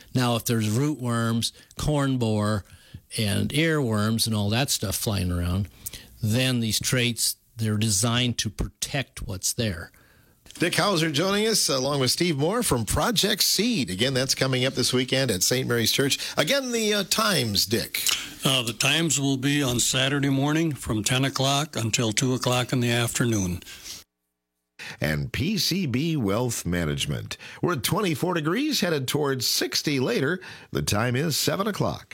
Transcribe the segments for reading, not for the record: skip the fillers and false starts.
Now, if there's rootworms, corn borer, and earworms and all that stuff flying around, then these traits, they're designed to protect what's there. Dick Hauser joining us along with Steve Moore from Project Seed. Again, that's coming up this weekend at St. Mary's Church. Again, the times, Dick. The times will be on Saturday morning from 10 o'clock until 2 o'clock in the afternoon. And PCB Wealth Management. We're at 24 degrees, headed towards 60 later. The time is 7 o'clock.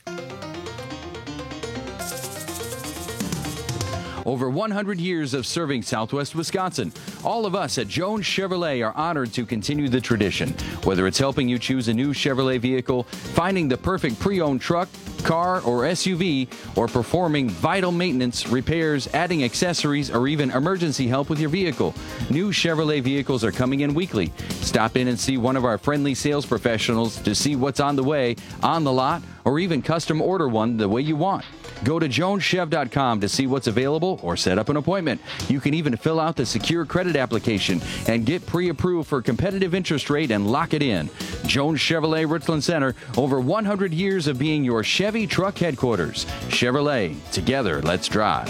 Over 100 years of serving Southwest Wisconsin. All of us at Jones Chevrolet are honored to continue the tradition. Whether it's helping you choose a new Chevrolet vehicle, finding the perfect pre-owned truck, car, or SUV, or performing vital maintenance, repairs, adding accessories, or even emergency help with your vehicle. New Chevrolet vehicles are coming in weekly. Stop in and see one of our friendly sales professionals to see what's on the way, on the lot, or even custom order one the way you want. Go to joneschev.com to see what's available or set up an appointment. You can even fill out the secure credit application and get pre-approved for competitive interest rate and lock it in. Jones Chevrolet Richland Center, over 100 years of being your Chevy truck headquarters. Chevrolet, together, let's drive.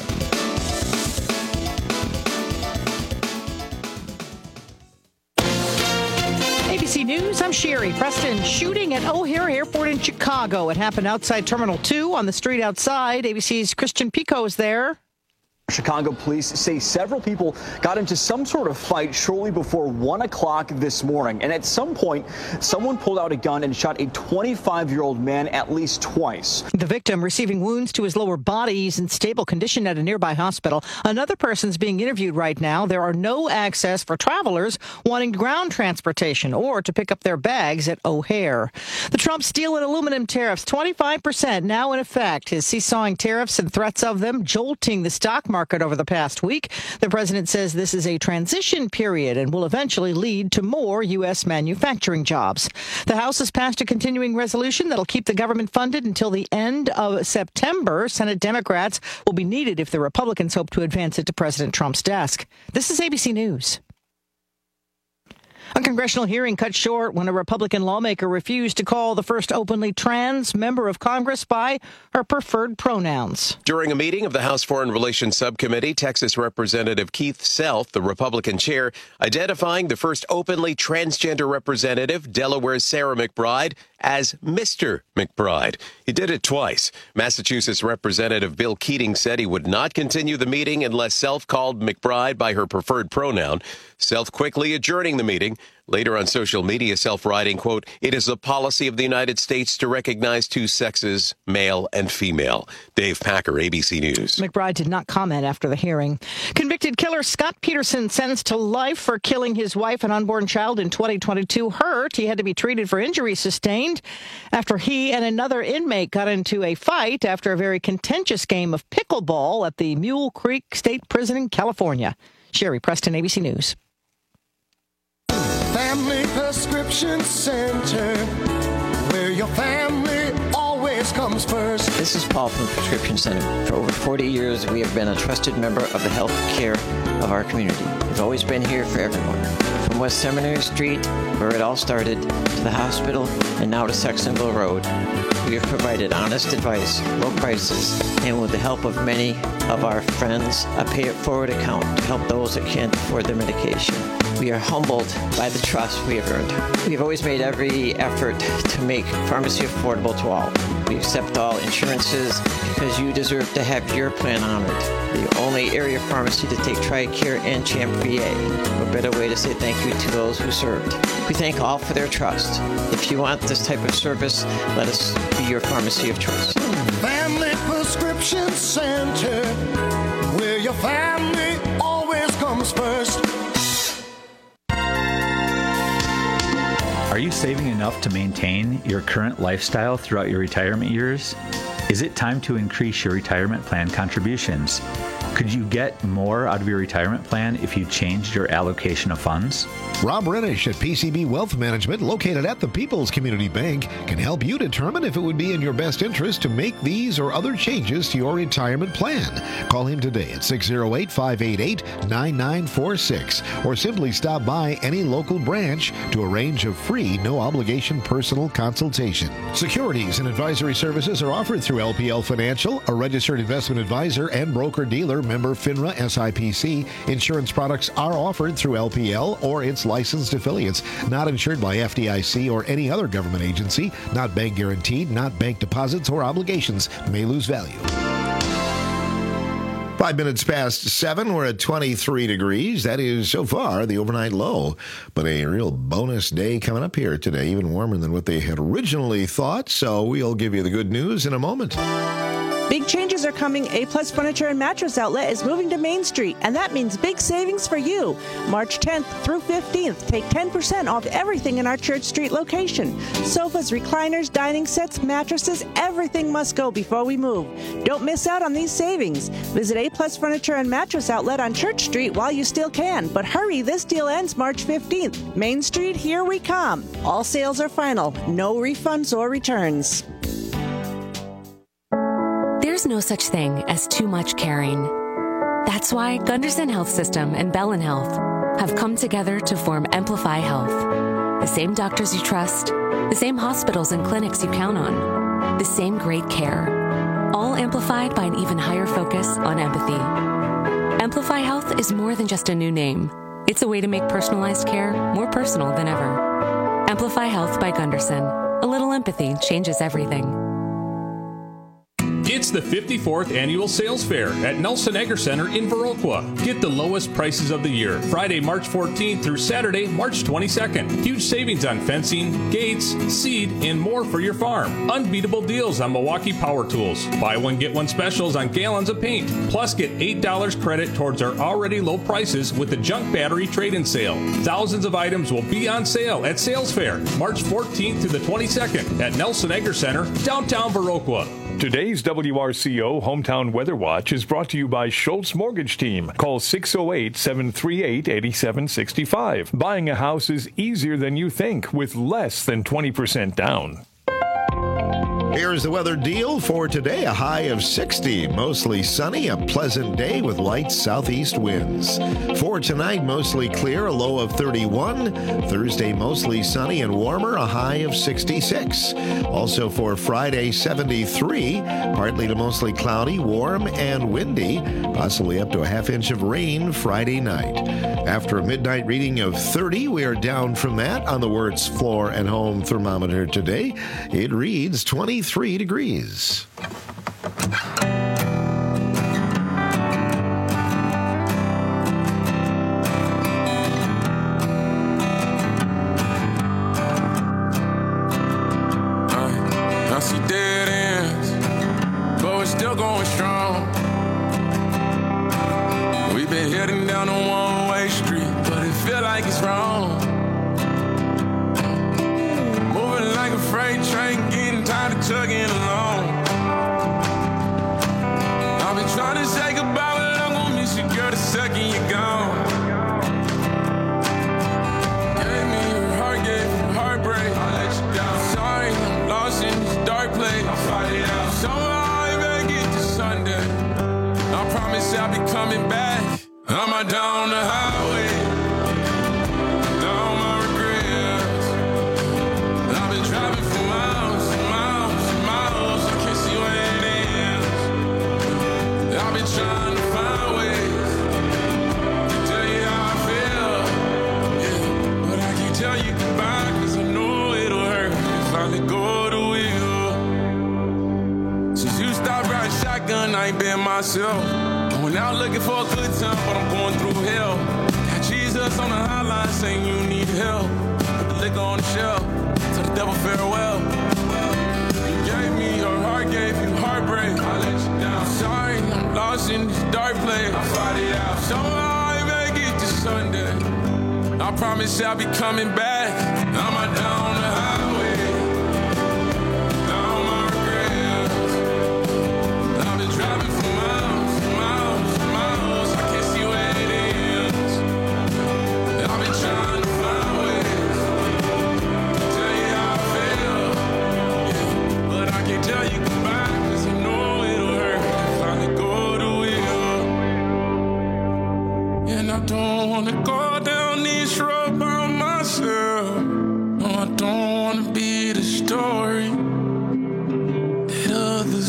ABC News, I'm Sherry Preston. Shooting at O'Hare Airport in Chicago. It happened outside Terminal 2 on the street outside. ABC's Christian Pico is there. Chicago police say several people got into some sort of fight shortly before 1 o'clock this morning. And at some point, someone pulled out a gun and shot a 25-year-old man at least twice. The victim receiving wounds to his lower body. He's in stable condition at a nearby hospital. Another person's being interviewed right now. There are no access for travelers wanting ground transportation or to pick up their bags at O'Hare. The Trump steel and aluminum tariffs, 25% now in effect. His seesawing tariffs and threats of them jolting the stock market over the past week. The president says this is a transition period and will eventually lead to more U.S. manufacturing jobs. The House has passed a continuing resolution that'll keep the government funded until the end of September. Senate Democrats will be needed if the Republicans hope to advance it to President Trump's desk. This is ABC News. A congressional hearing cut short when a Republican lawmaker refused to call the first openly trans member of Congress by her preferred pronouns. During a meeting of the House Foreign Relations Subcommittee, Texas Representative Keith Self, the Republican chair, identifying the first openly transgender representative, Delaware's Sarah McBride, as Mr. McBride. He did it twice. Massachusetts Representative Bill Keating said he would not continue the meeting unless Self called McBride by her preferred pronoun. Self quickly adjourning the meeting. Later on social media, Self writing, quote, "It is the policy of the United States to recognize two sexes, male and female." Dave Packer, ABC News. McBride did not comment after the hearing. Convicted killer Scott Peterson sentenced to life for killing his wife and unborn child in 2022. Hurt. He had to be treated for injuries sustained after he and another inmate got into a fight after a very contentious game of pickleball at the Mule Creek State Prison in California. Sherry Preston, ABC News. Family Prescription Center, where your family always comes first. This is Paul from the Prescription Center. For over 40 years, we have been a trusted member of the health care of our community. We've always been here for everyone. From West Seminary Street, where it all started, to the hospital, and now to Saxonville Road. We have provided honest advice, low prices, and with the help of many of our friends, a pay-it-forward account to help those that can't afford their medication. We are humbled by the trust we have earned. We have always made every effort to make pharmacy affordable to all. We accept all insurances because you deserve to have your plan honored. The only area pharmacy to take TRICARE and CHAMP VA. What better way to say thank you to those who served. We thank all for their trust. If you want this type of service, let us be your pharmacy of choice. Family Prescription Center, where your family always comes first. Are you saving enough to maintain your current lifestyle throughout your retirement years? Is it time to increase your retirement plan contributions? Could you get more out of your retirement plan if you changed your allocation of funds? Rob Reddish at PCB Wealth Management, located at the People's Community Bank, can help you determine if it would be in your best interest to make these or other changes to your retirement plan. Call him today at 608-588-9946 or simply stop by any local branch to arrange a free, no-obligation personal consultation. Securities and advisory services are offered through LPL Financial, a registered investment advisor and broker-dealer, member FINRA SIPC. Insurance products are offered through LPL or its licensed affiliates, not insured by FDIC or any other government agency, not bank guaranteed, not bank deposits or obligations, may lose value. 5 minutes past 7, we're at 23 degrees. That is, so far, the overnight low. But a real bonus day coming up here today, even warmer than what they had originally thought. So we'll give you the good news in a moment. Big changes are coming. A-Plus Furniture and Mattress Outlet is moving to Main Street, and that means big savings for you. March 10th through 15th, take 10% off everything in our Church Street location. Sofas, recliners, dining sets, mattresses, everything must go before we move. Don't miss out on these savings. Visit A-Plus Furniture and Mattress Outlet on Church Street while you still can. But hurry, this deal ends March 15th. Main Street, here we come. All sales are final. No refunds or returns. There's no such thing as too much caring. That's why Gunderson Health System and Bellin Health have come together to form Amplify Health. The same doctors you trust, the same hospitals and clinics you count on, the same great care, all amplified by an even higher focus on empathy. Amplify Health is more than just a new name. It's a way to make personalized care more personal than ever. Amplify Health by Gunderson. A little empathy changes everything. It's the 54th Annual Sales Fair at Nelson Agri Center in Viroqua. Get the lowest prices of the year, Friday, March 14th through Saturday, March 22nd. Huge savings on fencing, gates, seed, and more for your farm. Unbeatable deals on Milwaukee power tools. Buy one, get one specials on gallons of paint. Plus, get $8 credit towards our already low prices with the junk battery trade-in sale. Thousands of items will be on sale at Sales Fair, March 14th to the 22nd at Nelson Agri Center, downtown Viroqua. Today's WRCO Hometown Weather Watch is brought to you by Schultz Mortgage Team. Call 608-738-8765. Buying a house is easier than you think with less than 20% down. Here's the weather deal for today. A high of 60, mostly sunny, a pleasant day with light southeast winds. For tonight, mostly clear, a low of 31. Thursday, mostly sunny and warmer, a high of 66. Also for Friday, 73, partly to mostly cloudy, warm and windy, possibly up to a half inch of rain Friday night. After a midnight reading of 30, we are down from that on the Wirtz Floor and Home thermometer today. It reads 23 degrees. I see dead ends, but we're still going strong. We've been heading down a one-way street, but it feel like it's wrong. Moving like a freight train, getting tired of chugging along. I've been trying to say goodbye, but I'm gonna miss you, girl, the second you're gone. Gave me your heart, gave you heartbreak. I let you down. Sorry, I'm lost in this dark place. I'll fight it out. Somehow I better get to Sunday. I promise I'll be coming back. I'm out down the highway. Down my regrets. I've been driving for miles and miles and miles. I can't see where it ends. I've been trying to find ways to tell you how I feel. Yeah, but I can't tell you goodbye, cause I know it'll hurt if I let go of the wheel. Since you stopped riding shotgun, I ain't been myself. I went out looking for a good time, but I'm going through hell. Got Jesus on the hotline saying you need help. Put the liquor on the shelf, tell the devil farewell. You gave me your heart, gave you heartbreak. I let you down. Sorry, I'm lost in this dark place. I'll fight it out. Somehow I make it to Sunday. I promise I'll be coming back. I'm out down the highway. Down my regrets. I've been driving for miles and miles and miles.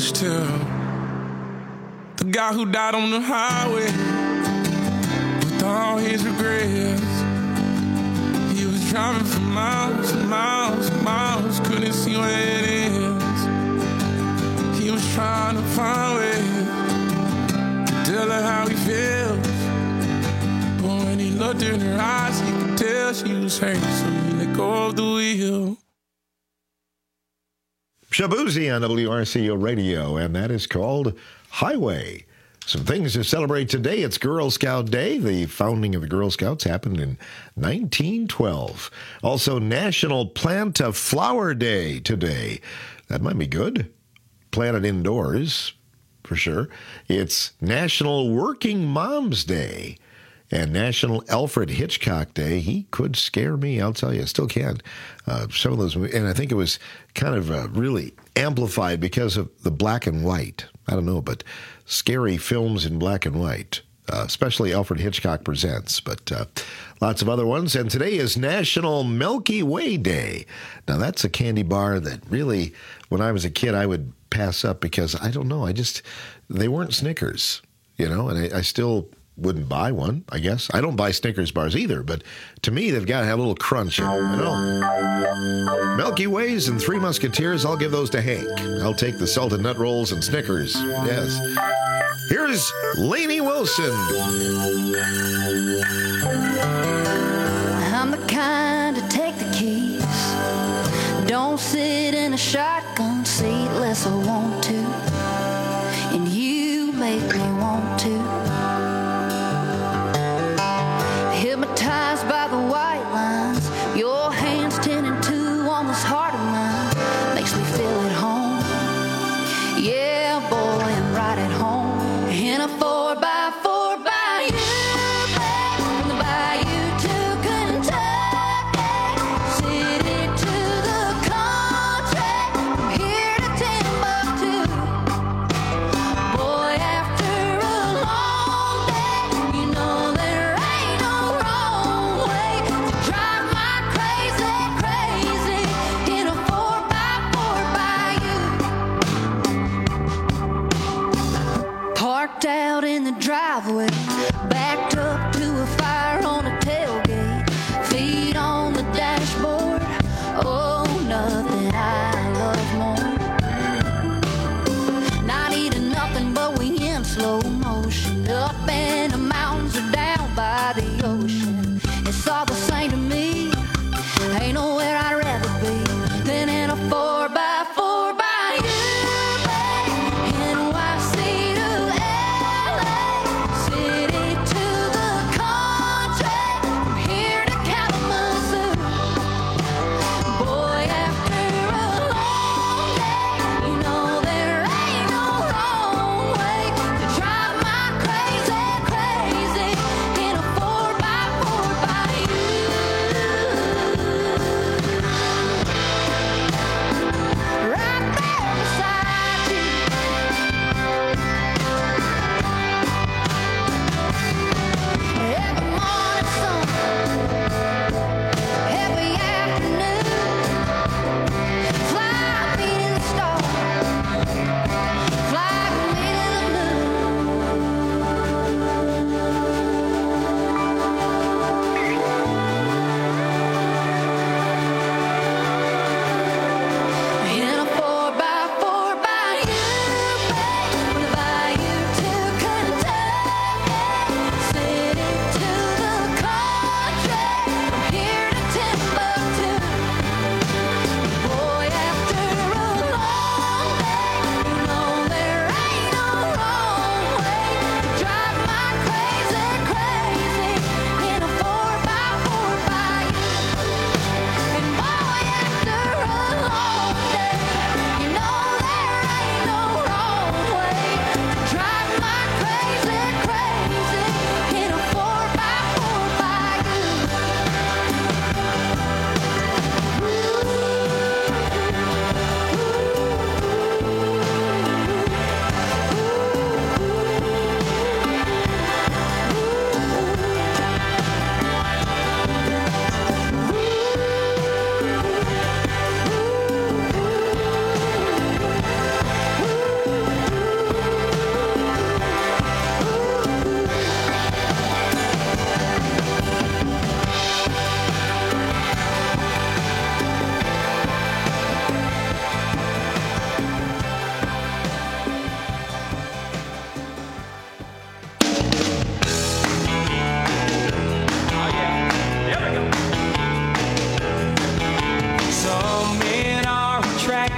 much tell. The guy who died on the highway with all his regrets. He was driving for miles and miles and miles, couldn't see where it is. He was trying to find ways to tell her how he feels. But when he looked in her eyes, he could tell she was hurt, so he let go of the wheel. Shabuzi on WRCO Radio, and that is called Highway. Some things to celebrate today. It's Girl Scout Day. The founding of the Girl Scouts happened in 1912. Also, National Plant a Flower Day today. That might be good. Plant it indoors, for sure. It's National Working Moms Day and National Alfred Hitchcock Day. He could scare me, I'll tell you. Still can. Some of those, and I think it was kind of really amplified because of the black and white. I don't know, but scary films in black and white, especially Alfred Hitchcock Presents, but lots of other ones. And today is National Milky Way Day. Now, that's a candy bar that really, when I was a kid, I would pass up because, I don't know, they weren't Snickers, you know, and I still wouldn't buy one, I guess. I don't buy Snickers bars either, but to me, they've got to have a little crunch in them, you know. Milky Ways and Three Musketeers, I'll give those to Hank. I'll take the salted nut rolls and Snickers. Yes. Here's Lainey Wilson. I'm the kind to take the keys. Don't sit in a shotgun seat unless I want to. And you make me want to. Hypnotized by the white lines, your hands 10 and 2 on this heart of mine, makes me feel at home. Yeah, boy, I'm right at home in a 4x4 bayou, babe, from the bayou to Kentucky, city to the country, from here to Timbuktu.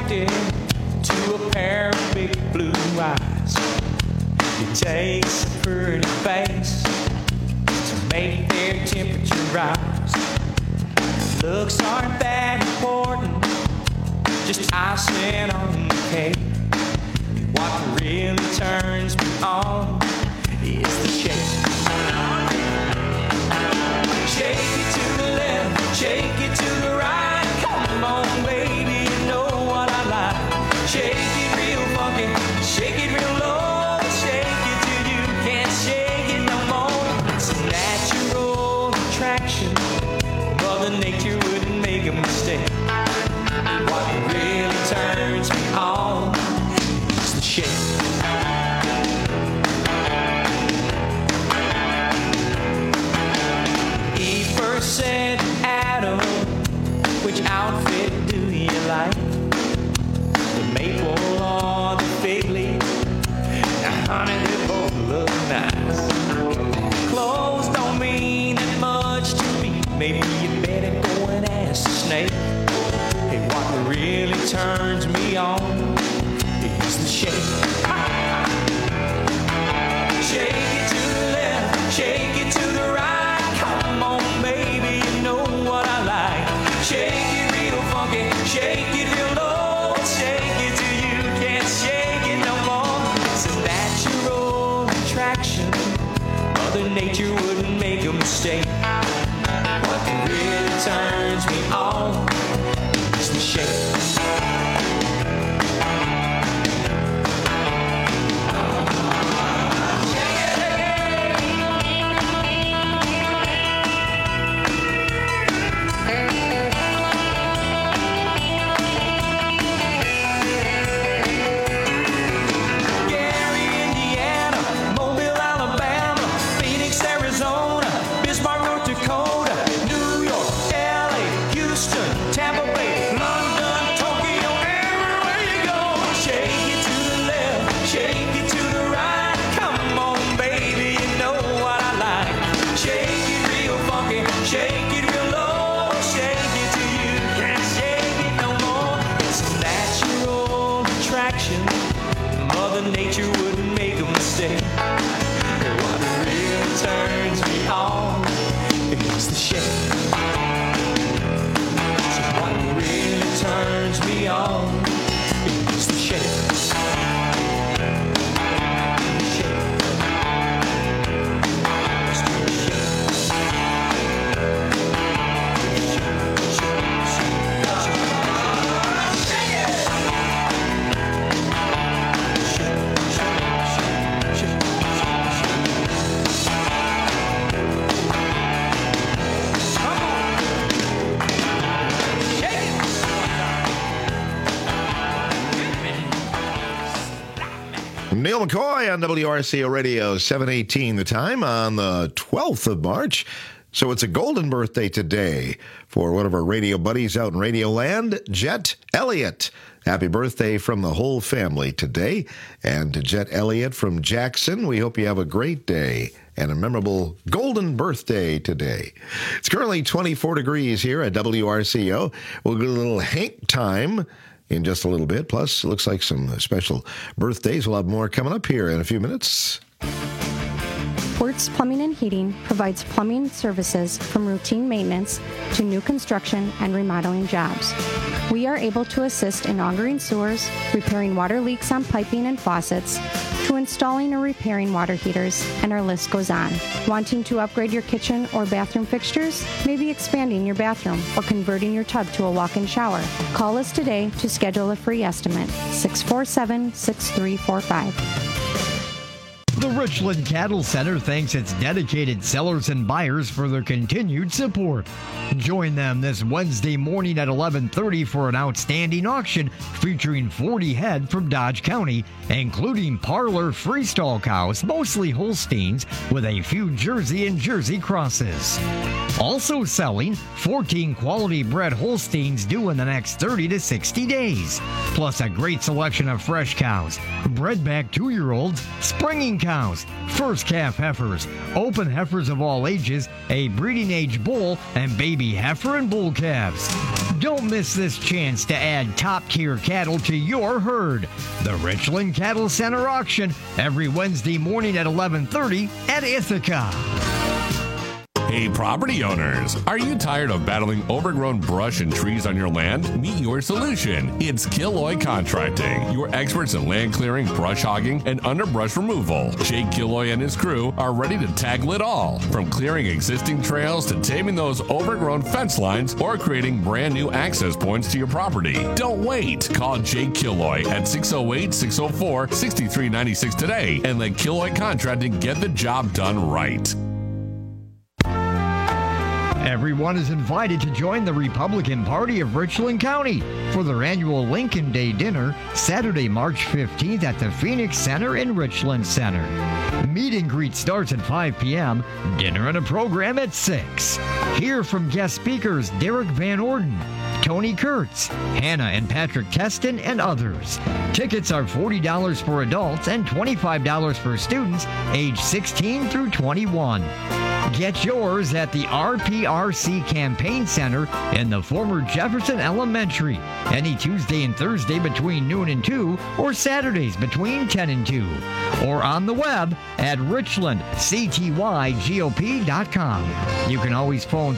attracted to a pair of big blue eyes. It takes a pretty face to make their temperature rise. Looks aren't that important, just icing on the cake. What really turns me on is the shape. Shake it to the left, shake it to the right. Come on, baby, you know what I like. Shake it real funky, shake it real low. Shake it till you can't shake it no more. It's a natural attraction. Mother Nature wouldn't make a mistake. What really turns me on is the shape. Said Adam, which outfit do you like? The maple or the fig leaf? Now honey, they both look nice. Clothes don't mean that much to me. Maybe you better go and ask the snake. Hey, what really turns me on is the shape. Shake it to the left, shake it to the right. Come on, baby, you know what I like. Shake it real funky, shake it real low. Shake it till you can't shake it no more. It's a natural attraction. Mother Nature wouldn't make a mistake. What really turns me on is the shape. Nature wouldn't make a mistake. What really turns me on is the shape. So what really turns me on is the shape. Neil McCoy on WRCO Radio, 7:18 the time on the 12th of March. So it's a golden birthday today for one of our radio buddies out in Radio Land, Jet Elliott. Happy birthday from the whole family today. And to Jet Elliott from Jackson, we hope you have a great day and a memorable golden birthday today. It's currently 24 degrees here at WRCO. We'll get a little Hank time in just a little bit. Plus, it looks like some special birthdays. We'll have more coming up here in a few minutes. Wertz Plumbing and Heating provides plumbing services from routine maintenance to new construction and remodeling jobs. We are able to assist in augering sewers, repairing water leaks on piping and faucets, to installing or repairing water heaters, and our list goes on. Wanting to upgrade your kitchen or bathroom fixtures? Maybe expanding your bathroom or converting your tub to a walk-in shower? Call us today to schedule a free estimate. 647-6345. The Richland Cattle Center thanks its dedicated sellers and buyers for their continued support. Join them this Wednesday morning at 11:30 for an outstanding auction featuring 40 head from Dodge County, including parlor freestall cows, mostly Holsteins, with a few Jersey and Jersey crosses. Also selling 14 quality bred Holsteins due in the next 30 to 60 days, plus a great selection of fresh cows, bred back 2-year-olds, springing cows, cows, first calf heifers, open heifers of all ages, a breeding age bull, and baby heifer and bull calves. Don't miss this chance to add top-tier cattle to your herd. The Richland Cattle Center auction every Wednesday morning at 11:30 at Ithaca. Hey, property owners, are you tired of battling overgrown brush and trees on your land? Meet your solution. It's Killoy Contracting, your experts in land clearing, brush hogging, and underbrush removal. Jake Killoy and his crew are ready to tackle it all, from clearing existing trails to taming those overgrown fence lines or creating brand new access points to your property. Don't wait. Call Jake Killoy at 608-604-6396 today and let Killoy Contracting get the job done right. Everyone is invited to join the Republican Party of Richland County for their annual Lincoln Day dinner, Saturday, March 15th at the Phoenix Center in Richland Center. Meet and greet starts at 5 p.m., dinner and a program at 6. Hear from guest speakers Derek Van Orden, Tony Kurtz, Hannah and Patrick Teston, and others. Tickets are $40 for adults and $25 for students age 16 through 21. Get yours at the RPRC Campaign Center in the former Jefferson Elementary, any Tuesday and Thursday between noon and 2, or Saturdays between 10 and 2, or on the web at richlandctygop.com. You can always phone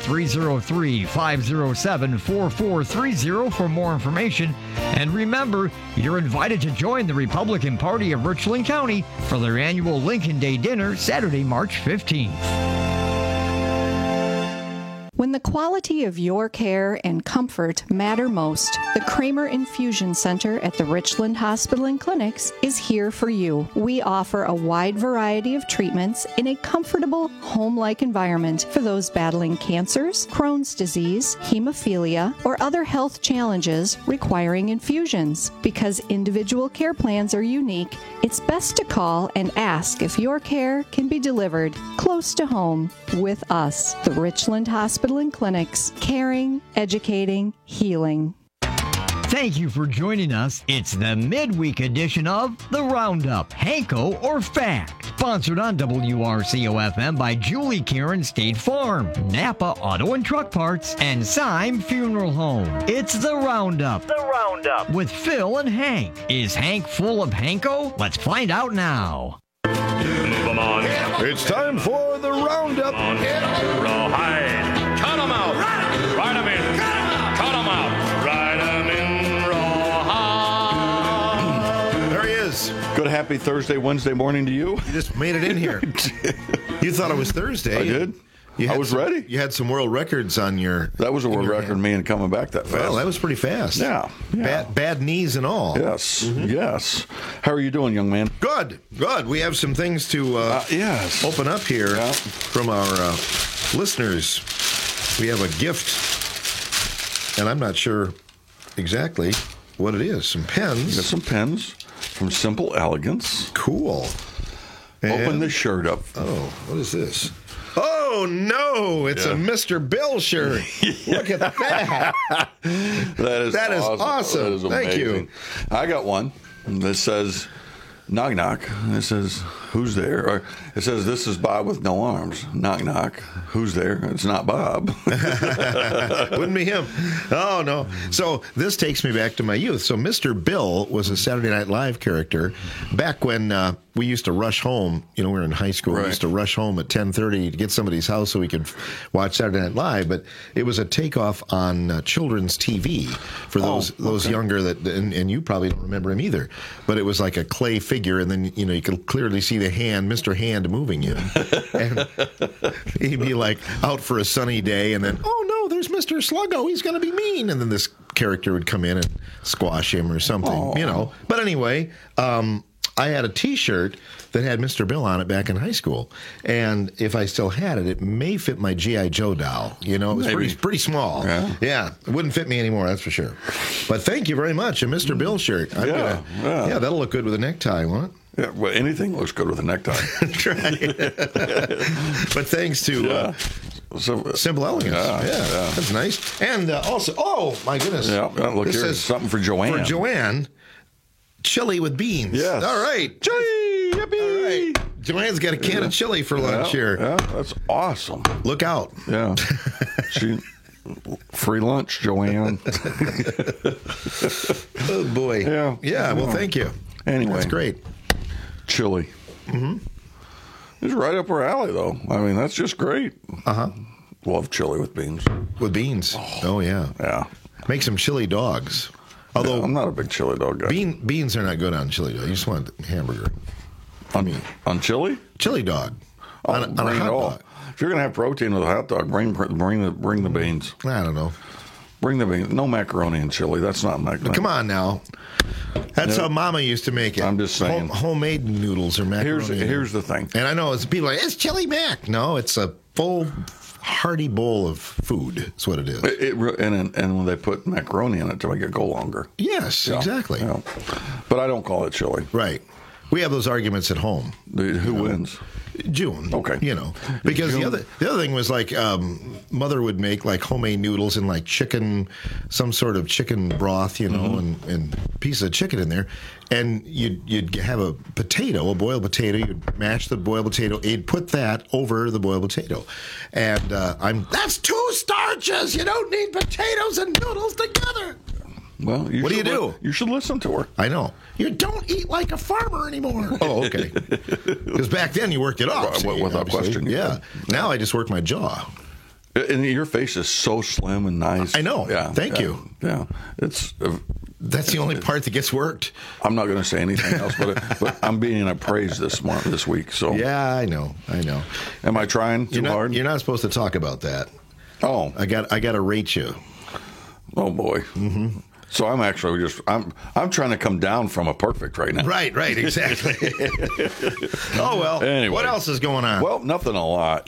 303-507-4430 for more information. And remember, you're invited to join the Republican Party of Richland County for their annual Lincoln Day dinner, Saturday, March 15th. When the quality of your care and comfort matter most, the Kramer Infusion Center at the Richland Hospital and Clinics is here for you. We offer a wide variety of treatments in a comfortable, home-like environment for those battling cancers, Crohn's disease, hemophilia, or other health challenges requiring infusions. Because individual care plans are unique, it's best to call and ask if your care can be delivered close to home with us, the Richland Hospital and Clinics, caring, educating, healing. Thank you for joining us. It's the midweek edition of The Roundup, Hanko or Fact. Sponsored on WRCO-FM by Julie Karen State Farm, Napa Auto and Truck Parts, and Syme Funeral Home. It's The Roundup. The Roundup. With Phil and Hank. Is Hank full of Hanko? Let's find out now. Move 'em on. It's time for The Roundup. Rawhide. Cut 'em out. Ride 'em in. Cut 'em out. Ride 'em in rawhide. There he is. Good happy Thursday, Wednesday morning to you. You just made it in here. You thought it was Thursday. I did. I was ready. You had some world records on your... That was a world record, me and coming back that fast. Well, that was pretty fast. Yeah. Bad knees and all. Yes, yes. How are you doing, young man? Good. We have some things to open up here from our listeners. We have a gift, and I'm not sure exactly what it is. Some pens. You got some pens from Simple Elegance. Cool. Open the shirt up. Oh, what is this? Oh, no, it's a Mr. Bill shirt. Look at that. That is awesome. That is amazing. Thank you. I got one that says, knock, knock. And it says, who's there? Or it says, this is Bob with no arms. Knock, knock. Who's there? It's not Bob. Wouldn't be him. Oh, no. So this takes me back to my youth. So Mr. Bill was a Saturday Night Live character back when we used to rush home. You know, we were in high school. Right. We used to rush home at 10:30 to get somebody's house so we could watch Saturday Night Live. But it was a takeoff on children's TV for those younger that, and you probably don't remember him either. But it was like a clay figure, and then you could clearly see the hand, Mr. Hand, moving you. And he'd be like out for a sunny day, and then no, there's Mr. Sluggo. He's going to be mean, and then this character would come in and squash him or something. But anyway. I had a T-shirt that had Mr. Bill on it back in high school, and if I still had it, it may fit my G.I. Joe doll. It was pretty small. Yeah, it wouldn't fit me anymore, that's for sure. But thank you very much, a Mr. Bill shirt. That'll look good with a necktie, won't it? Yeah, well, anything looks good with a necktie. That's right. But thanks to Simple Elegance. Yeah, that's nice. And also, oh my goodness. Yeah, look, this is something for Joanne. For Joanne. Chili with beans. Yes. All right. Chili. Yippee. All right. Joanne's got a can of chili for lunch here. Yeah, that's awesome. Look out. Yeah. Free lunch, Joanne. Oh, boy. Yeah. Yeah, well, thank you. Anyway. That's great. Chili. Mm-hmm. It's right up our alley, though. I mean, that's just great. Uh-huh. Love chili with beans. With beans. Oh, yeah. Yeah. Make some chili dogs. Although I'm not a big chili dog guy. Beans are not good on chili dog. You just want hamburger. On chili? Chili dog. Oh, on a hot dog. If you're gonna have protein with a hot dog, bring the beans. I don't know. Bring the beans. No macaroni and chili. That's not macaroni. Come on now. That's how Mama used to make it. I'm just saying. Homemade noodles or macaroni. Here's the thing. And I know people are like, it's chili mac. No, it's a full, hearty bowl of food. That's what it is. And when they put macaroni in it to make it go longer. Yes, exactly. Yeah. But I don't call it chili. Right. We have those arguments at home. Who wins? June. Okay. Because the other thing was like Mother would make like homemade noodles and like chicken, some sort of chicken broth, and piece of chicken in there, and you'd have a boiled potato. You'd mash the boiled potato. You'd put that over the boiled potato, and that's 2 starches. You don't need potatoes and noodles together. Well, what do you do? You should listen to her. I know. You don't eat like a farmer anymore. Oh, okay. Because back then you worked it off. Without question. Yeah. Now I just work my jaw. And your face is so slim and nice. I know. Yeah. Thank you. Yeah. It's that's the only part that gets worked. I'm not going to say anything else, but I'm being appraised this week. So yeah, I know. Am I trying too hard? You're not supposed to talk about that. Oh, I got to rate you. Oh boy. Mm-hmm. So I'm actually I'm trying to come down from a perfect right now. Right, exactly. Oh, well. Anyway. What else is going on? Well, nothing a lot.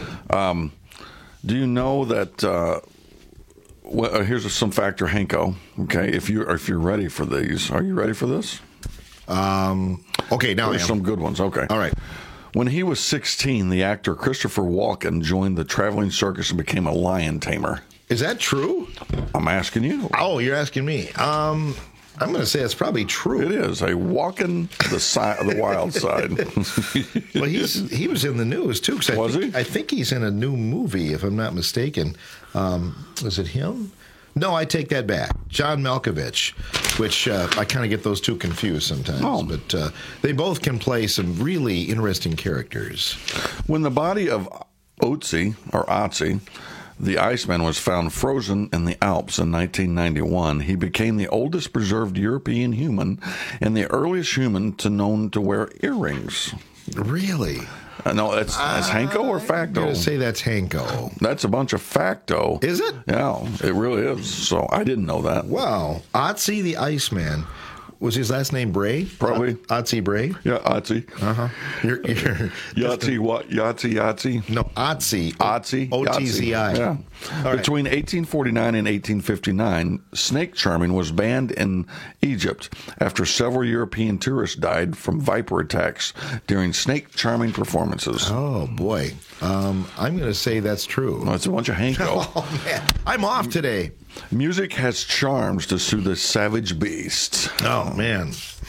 Do you know that here's some factor Hanko, okay? If you're ready for these. Are you ready for this? Okay, now There's some good ones. Okay. All right. When he was 16, the actor Christopher Walken joined the traveling circus and became a lion tamer. Is that true? I'm asking you. Oh, you're asking me. I'm going to say it's probably true. It is. A walking the wild side. Well, he was in the news, too. Was he? I think he's in a new movie, if I'm not mistaken. Was it him? No, I take that back. John Malkovich, which I kind of get those two confused sometimes. Oh. But they both can play some really interesting characters. When the body of Otzi, the Iceman, was found frozen in the Alps in 1991, he became the oldest preserved European human and the earliest human known to wear earrings. Really? No, that's Hanko or Facto? I'm going to say that's Hanko. That's a bunch of Facto. Is it? Yeah, it really is. So I didn't know that. Wow. Otzi the Iceman. Was his last name Bray? Probably. Otzi Bray? Yeah, Otzi. Uh-huh. Yahtzee what? Yahtzee? No, Otzi. O-T-Z-I. Yeah. Right. Between 1849 and 1859, snake charming was banned in Egypt after several European tourists died from viper attacks during snake charming performances. Oh, boy. I'm going to say that's true. No, it's a bunch of Hanko. Oh, man. I'm off today. Music has charms to soothe the savage beasts. Oh, man.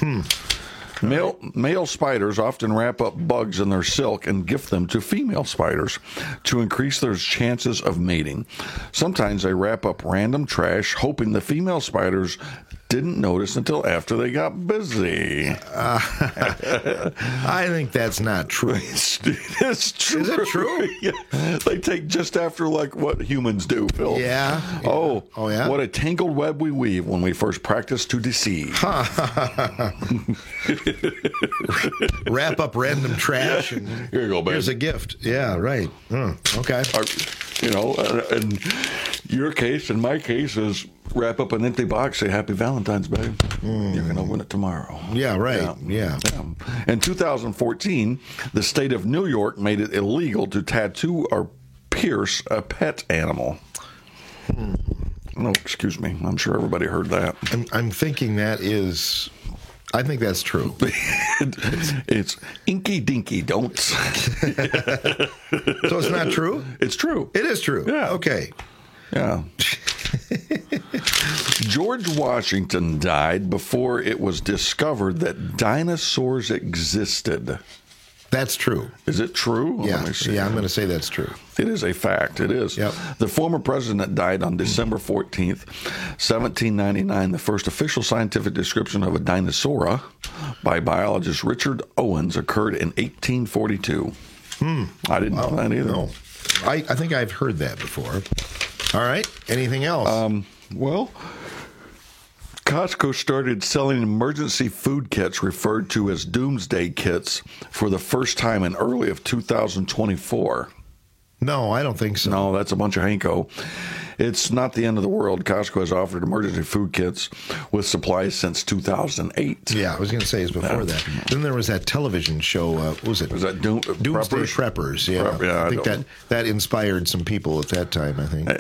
Male spiders often wrap up bugs in their silk and gift them to female spiders to increase their chances of mating. Sometimes they wrap up random trash, hoping the female spiders didn't notice until after they got busy. I think that's not true. It's true. Is it true? Yeah. They take just after like what humans do, Phil. Yeah. Oh, yeah. What a tangled web we weave when we first practice to deceive. Wrap up random trash and here you go, babe. Here's a gift. Yeah, right. Okay. In your case and my case is wrap up an empty box, say Happy Valentine's, babe. You can open it tomorrow. Yeah, right. Yeah. In 2014, the state of New York made it illegal to tattoo or pierce a pet animal. No, excuse me. I'm sure everybody heard that. I'm thinking that is... I think that's true. It's inky dinky don'ts. So it's not true? It's true. It is true. Yeah. Okay. Yeah. George Washington died before it was discovered that dinosaurs existed. That's true. Is it true? Yeah, I'm going to say that's true. It is a fact. It is. Yep. The former president died on December 14th, 1799. The first official scientific description of a dinosaur by biologist Richard Owens occurred in 1842. I didn't know that either. No. I think I've heard that before. All right. Anything else? Well, Costco started selling emergency food kits referred to as doomsday kits for the first time in early of 2024. No, I don't think so. No, that's a bunch of Hanko. It's not the end of the world. Costco has offered emergency food kits with supplies since 2008. Yeah, I was going to say it's before that. Then there was that television show. What was it? Was that Doomsday Preppers? Yeah, I think that inspired some people at that time. I think.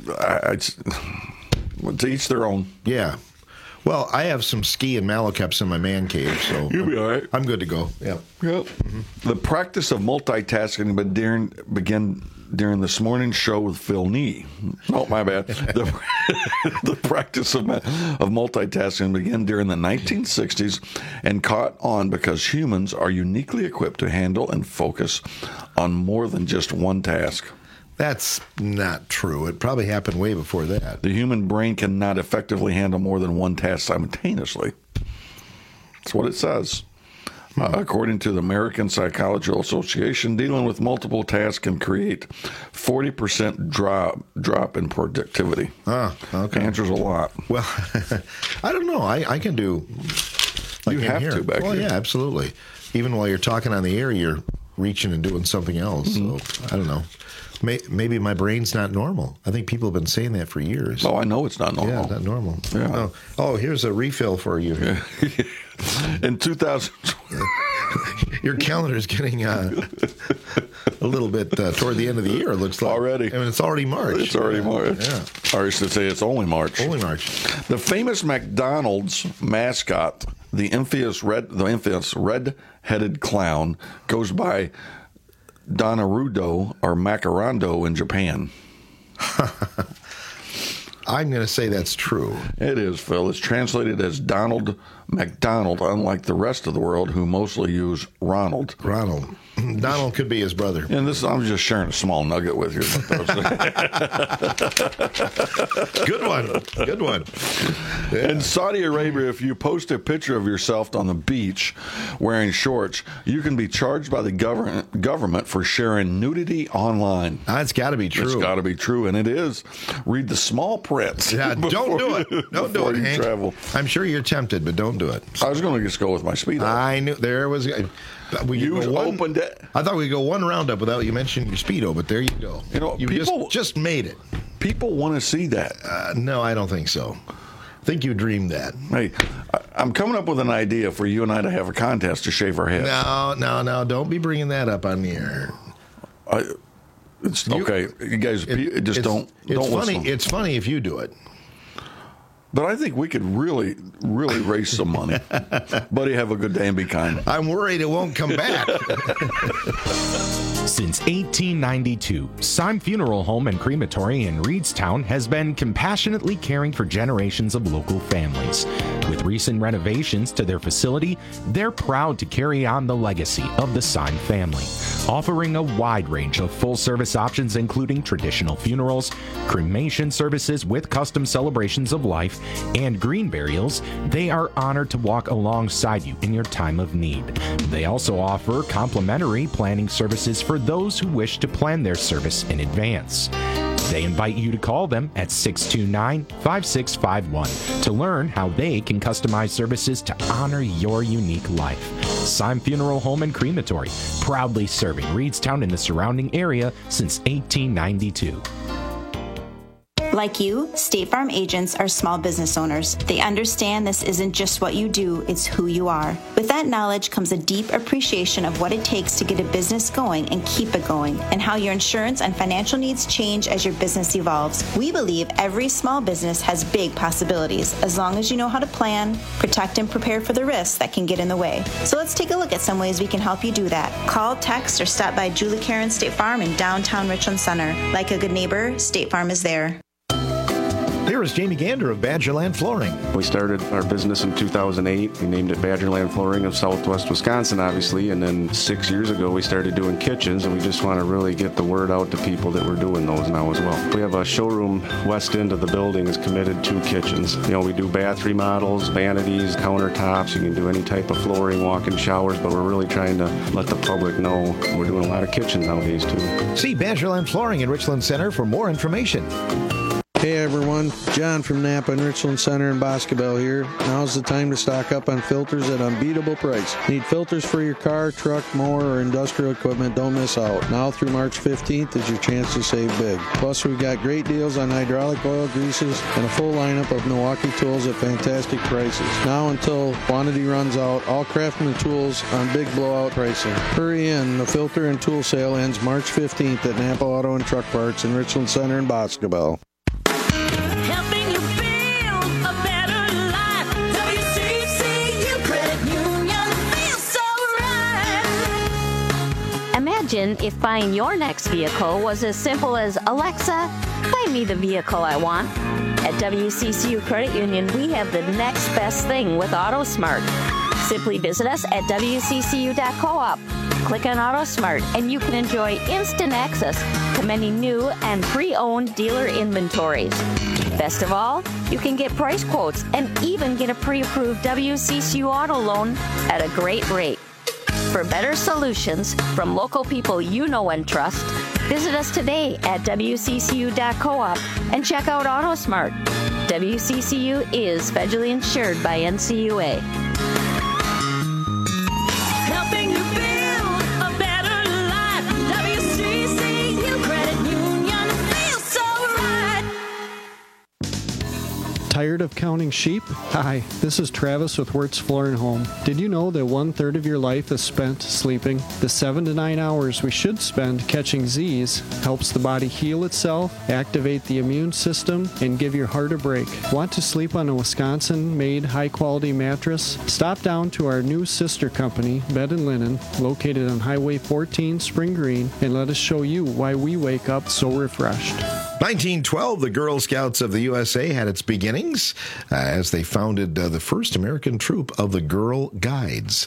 To each their own. Yeah. Well, I have some ski and malacaps in my man cave, so you'll be all right. I'm good to go. Yeah. Yep. Mm-hmm. The practice of multitasking began during this morning's show with Phil Nee. Oh, my bad. The practice of multitasking began during the 1960s and caught on because humans are uniquely equipped to handle and focus on more than just one task. That's not true. It probably happened way before that. The human brain cannot effectively handle more than one task simultaneously. That's what it says. According to the American Psychological Association, dealing with multiple tasks can create 40% drop in productivity. Okay. Answers a lot. Well, I don't know. I can do. You have to back here. Yeah, absolutely. Even while you're talking on the air, you're reaching and doing something else. So I don't know. Maybe my brain's not normal. I think people have been saying that for years. Oh, I know it's not normal. Yeah, not normal. Yeah. Oh, here's a refill for you. In 2020. Your calendar's getting a little bit toward the end of the year, it looks like. Already. I mean, it's already March. It's already March. Yeah. Or I should say it's only March. Only March. The famous McDonald's mascot, the infamous red-headed clown, goes by Donarudo or Macarando in Japan. I'm going to say that's true. It is, Phil. It's translated as Donald McDonald, unlike the rest of the world who mostly use Ronald. Donald could be his brother. And I'm just sharing a small nugget with you. Good one. Yeah. In Saudi Arabia, if you post a picture of yourself on the beach wearing shorts, you can be charged by the government for sharing nudity online. That's got to be true. It's got to be true, and it is. Read the small print. Yeah, don't do it. Don't do it, Hank. Travel. I'm sure you're tempted, but don't do it. I was going to just go with my Speedo. I knew there was. Opened it. I thought we'd go one roundup without you mentioning your Speedo, but there you go. You know, people just made it. People want to see that. No, I don't think so. I think you dreamed that. Hey, I'm coming up with an idea for you and I to have a contest to shave our heads. No, don't be bringing that up on the air. Okay, you guys don't funny. listen. It's funny if you do it. But I think we could really, really raise some money. Buddy, have a good day and be kind. I'm worried it won't come back. Since 1892, Syme Funeral Home and Crematory in Reedstown has been compassionately caring for generations of local families. With recent renovations to their facility, they're proud to carry on the legacy of the Syme family, offering a wide range of full-service options including traditional funerals, cremation services with custom celebrations of life, and green burials. They are honored to walk alongside you in your time of need. They also offer complimentary planning services for those who wish to plan their service in advance. They invite you to call them at 629-5651 to learn how they can customize services to honor your unique life. Syme Funeral Home and Crematory, proudly serving Reedstown and the surrounding area since 1892. Like you, State Farm agents are small business owners. They understand this isn't just what you do, it's who you are. With that knowledge comes a deep appreciation of what it takes to get a business going and keep it going, and how your insurance and financial needs change as your business evolves. We believe every small business has big possibilities, as long as you know how to plan, protect, and prepare for the risks that can get in the way. So let's take a look at some ways we can help you do that. Call, text, or stop by Julie Karen State Farm in downtown Richland Center. Like a good neighbor, State Farm is there. Here is Jamie Gander of Badgerland Flooring. We started our business in 2008. We named it Badgerland Flooring of Southwest Wisconsin, obviously, and then 6 years ago we started doing kitchens, and we just want to really get the word out to people that we're doing those now as well. We have a showroom west end of the building is committed to kitchens. You know, we do bath remodels, vanities, countertops. You can do any type of flooring, walk-in showers, but we're really trying to let the public know we're doing a lot of kitchens nowadays too. See Badgerland Flooring in Richland Center for more information. Hey everyone, John from Napa and Richland Center in Boscobel here. Now's the time to stock up on filters at unbeatable price. Need filters for your car, truck, mower, or industrial equipment? Don't miss out. Now through March 15th is your chance to save big. Plus we've got great deals on hydraulic oil, greases, and a full lineup of Milwaukee tools at fantastic prices. Now until quantity runs out, all Craftsman tools on big blowout pricing. Hurry in, the filter and tool sale ends March 15th at Napa Auto and Truck Parts in Richland Center in Boscobel. Imagine if buying your next vehicle was as simple as, Alexa, find me the vehicle I want. At WCCU Credit Union, we have the next best thing with AutoSmart. Simply visit us at wccu.coop. Click on AutoSmart, and you can enjoy instant access to many new and pre-owned dealer inventories. Best of all, you can get price quotes and even get a pre-approved WCCU auto loan at a great rate. For better solutions from local people you know and trust, visit us today at wccu.coop and check out AutoSmart. WCCU is federally insured by NCUA. Helping you build a better life. WCCU Credit Union feels so right. Tired of counting sheep? Hi, this is Travis with Wirtz Floor & Home. Did you know that 1/3 of your life is spent sleeping? The 7 to 9 hours we should spend catching Z's helps the body heal itself, activate the immune system, and give your heart a break. Want to sleep on a Wisconsin-made high-quality mattress? Stop down to our new sister company, Bed & Linen, located on Highway 14, Spring Green, and let us show you why we wake up so refreshed. 1912, the Girl Scouts of the USA had its beginnings as they founded the first American troop of the Girl Guides.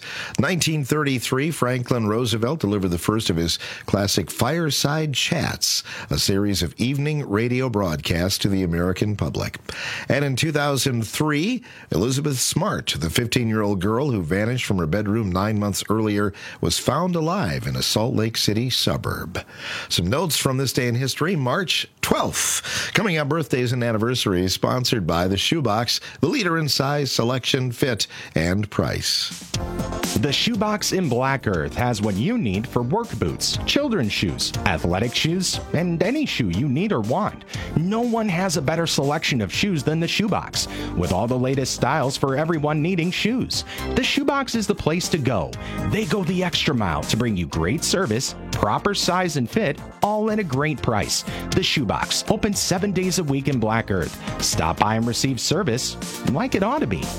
1933, Franklin Roosevelt delivered the first of his classic Fireside Chats, a series of evening radio broadcasts to the American public. And in 2003, Elizabeth Smart, the 15-year-old girl who vanished from her bedroom 9 months earlier, was found alive in a Salt Lake City suburb. Some notes from this day in history, March 12th. Coming up, birthdays and anniversaries, sponsored by the Shoebox, the leader in size, selection, fit, and price. The Shoebox in Black Earth has what you need for work boots, children's shoes, athletic shoes, and any shoe you need or want. No one has a better selection of shoes than the Shoebox, with all the latest styles for everyone needing shoes. The Shoebox is the place to go. They go the extra mile to bring you great service, proper size and fit, all at a great price. The Shoebox, open 7 days a week in Black Earth. Stop by and receive service like it ought to be.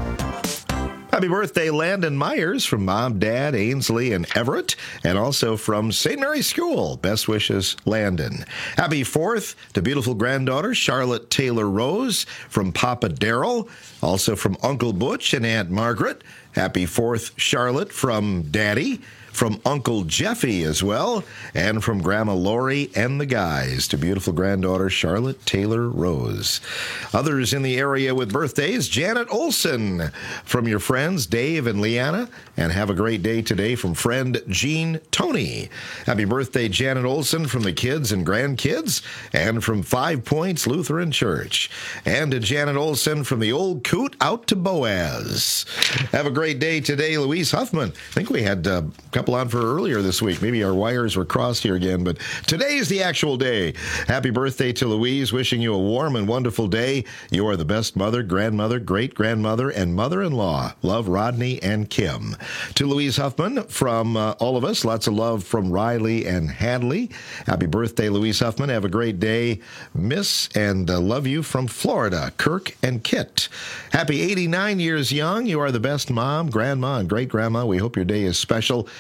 Happy birthday, Landon Myers, from Mom, Dad, Ainsley, and Everett, and also from St. Mary's School. Best wishes, Landon. Happy 4th to beautiful granddaughter, Charlotte Taylor Rose, from Papa Darrell, also from Uncle Butch and Aunt Margaret. Happy 4th, Charlotte, from Daddy, from Uncle Jeffy as well, and from Grandma Lori and the guys to beautiful granddaughter Charlotte Taylor Rose. Others in the area with birthdays, Janet Olson from your friends Dave and Leanna, and have a great day today from friend Jean Tony. Happy birthday, Janet Olson, from the kids and grandkids, and from 5 Points Lutheran Church. And to Janet Olson from the Old Coot out to Boaz. Have a great day today, Louise Huffman. I think we had a couple on for earlier this week. Maybe our wires were crossed here again, but today is the actual day. Happy birthday to Louise. Wishing you a warm and wonderful day. You are the best mother, grandmother, great-grandmother, and mother-in-law. Love, Rodney and Kim. To Louise Huffman, from all of us, lots of love from Riley and Hadley. Happy birthday, Louise Huffman. Have a great day. Miss and love you from Florida, Kirk and Kit. Happy 89 years young. You are the best mom, grandma, and great-grandma. We hope your day is special.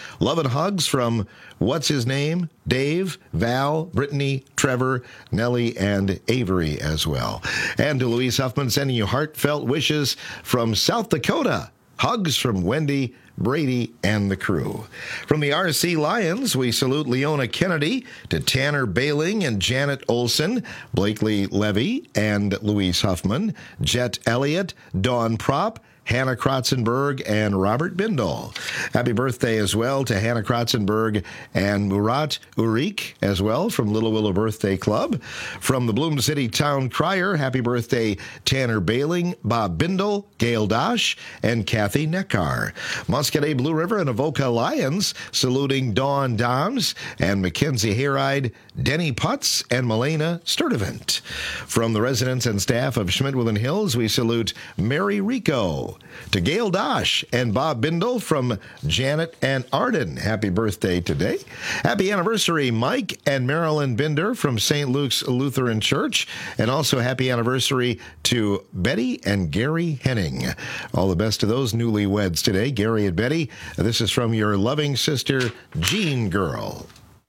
Love and hugs from what's his name? Dave, Val, Brittany, Trevor, Nellie, and Avery as well. And to Louise Huffman, sending you heartfelt wishes from South Dakota. Hugs from Wendy, Brady, and the crew. From the RC Lions, we salute Leona Kennedy, to Tanner Bailing and Janet Olson, Blakely Levy and Louise Huffman, Jet Elliott, Dawn Propp, Hannah Kratzenberg, and Robert Bindle. Happy birthday as well to Hannah Kratzenberg and Murat Urik as well from Little Willow Birthday Club. From the Bloom City Town Crier, happy birthday Tanner Bailing, Bob Bindle, Gail Dosh, and Kathy Neckar. Muscadet Blue River and Avoca Lions saluting Dawn Doms and Mackenzie Hayride, Denny Putz, and Melena Sturdivant. From the residents and staff of Schmidt-Woodland Hills, we salute Mary Rico. To Gail Dosh and Bob Bindle from Janet and Arden. Happy birthday today. Happy anniversary, Mike and Marilyn Binder from St. Luke's Lutheran Church. And also happy anniversary to Betty and Gary Henning. All the best to those newlyweds today, Gary and Betty. This is from your loving sister, Jean Girl.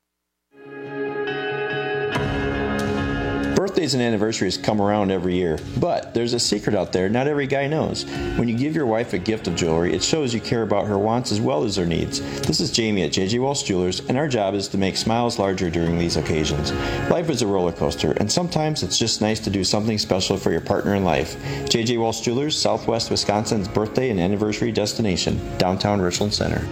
Birthdays and anniversaries come around every year, but there's a secret out there not every guy knows. When you give your wife a gift of jewelry, it shows you care about her wants as well as her needs. This is Jamie at J.J. Walsh Jewelers, and our job is to make smiles larger during these occasions. Life is a roller coaster, and sometimes it's just nice to do something special for your partner in life. J.J. Walsh Jewelers, Southwest Wisconsin's birthday and anniversary destination, downtown Richland Center.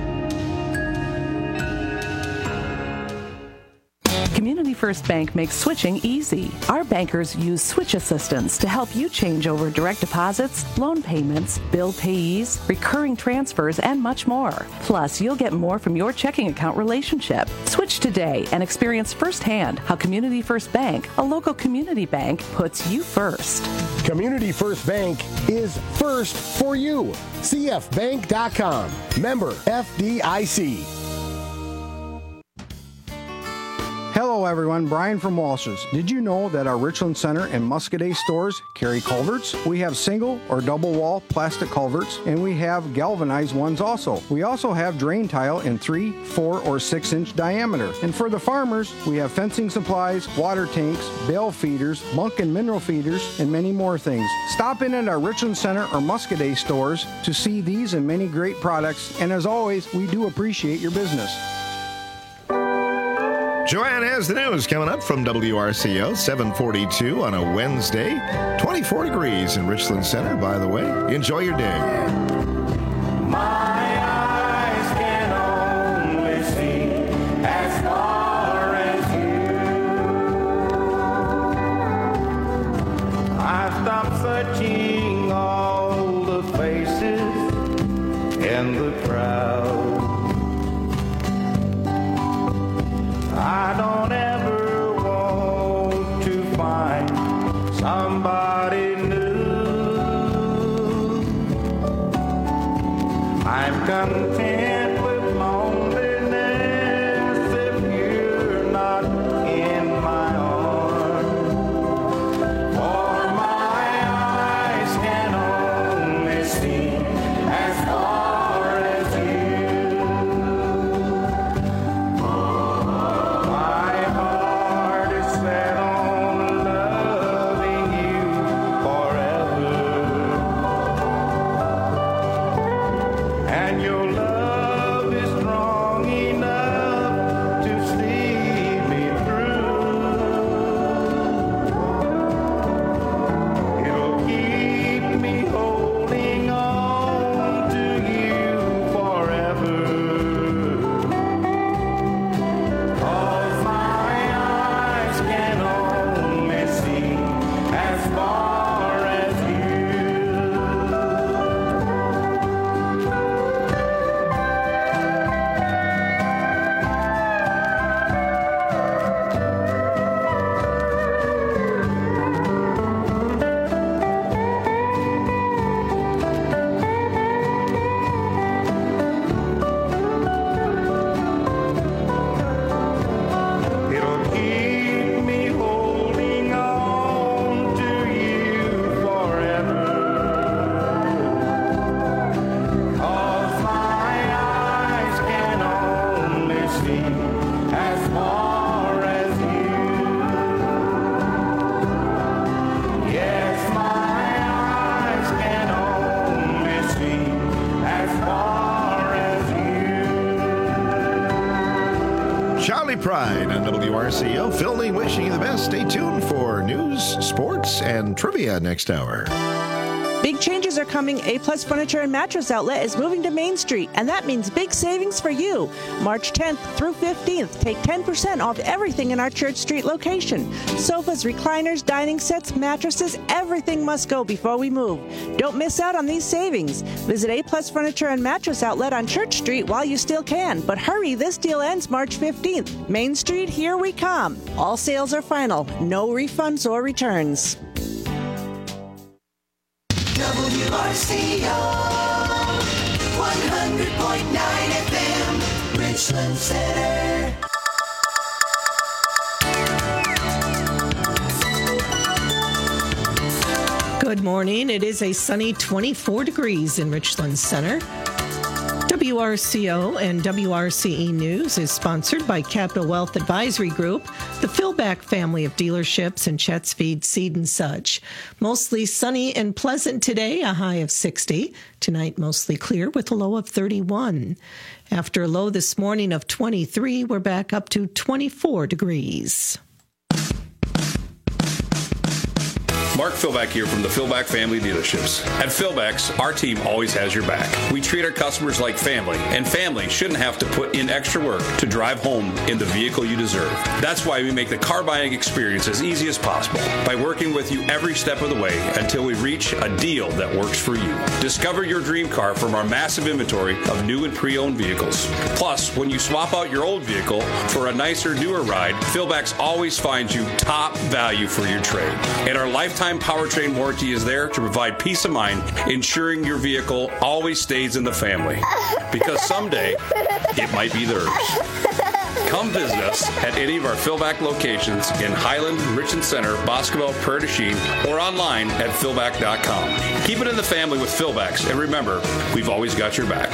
Community First Bank makes switching easy. Our bankers use switch assistance to help you change over direct deposits, loan payments, bill payees, recurring transfers, and much more. Plus, you'll get more from your checking account relationship. Switch today and experience firsthand how Community First Bank, a local community bank, puts you first. Community First Bank is first for you. CFBank.com. Member FDIC. Hello everyone, Brian from Walsh's. Did you know that our Richland Center and Muscadet stores carry culverts? We have single or double wall plastic culverts, and we have galvanized ones also. We also have drain tile in 3, 4, or 6 inch diameter. And for the farmers, we have fencing supplies, water tanks, bale feeders, muck and mineral feeders, and many more things. Stop in at our Richland Center or Muscadet stores to see these and many great products. And as always, we do appreciate your business. Joanne has the news coming up from WRCO, 742 on a Wednesday. 24 degrees in Richland Center, by the way. Enjoy your day. My eyes can only see as far as you. I stopped searching all the faces in the crowd. I don't ever want to find somebody new. I'm content with loneliness if you're not in my arms. For my eyes can only see as far as you. Daily Pride on WRCO. Phil Lee wishing you the best. Stay tuned for news, sports, and trivia next hour. Big changes are coming. A-Plus Furniture and Mattress Outlet is moving to Main Street, and that means big savings for you. March 10th through 15th, take 10% off everything in our Church Street location. Sofas, recliners, dining sets, mattresses, everything must go before we move. Don't miss out on these savings. Visit A-Plus Furniture and Mattress Outlet on Church Street while you still can. But hurry, this deal ends March 15th. Main Street, here we come. All sales are final. No refunds or returns. WRCO 100.9 FM, Richland Center. Good morning. It is a sunny 24 degrees in Richland Center. WRCO and WRCE News is sponsored by Capital Wealth Advisory Group, the Philback family of dealerships, and Chet's Feed, Seed and Such. Mostly sunny and pleasant today, a high of 60. Tonight, mostly clear with a low of 31. After a low this morning of 23, we're back up to 24 degrees. Mark Philback here from the Philback Family Dealerships. At Philback's, our team always has your back. We treat our customers like family, and family shouldn't have to put in extra work to drive home in the vehicle you deserve. That's why we make the car buying experience as easy as possible by working with you every step of the way until we reach a deal that works for you. Discover your dream car from our massive inventory of new and pre-owned vehicles. Plus, when you swap out your old vehicle for a nicer, newer ride, Philback's always finds you top value for your trade. And our lifetime powertrain warranty is there to provide peace of mind, ensuring your vehicle always stays in the family. Because someday, it might be theirs. Come visit us at any of our Philback locations in Highland, Richland Center, Boscobel, Prairie du Chien, or online at philback.com. Keep it in the family with Philbacks, and remember, we've always got your back.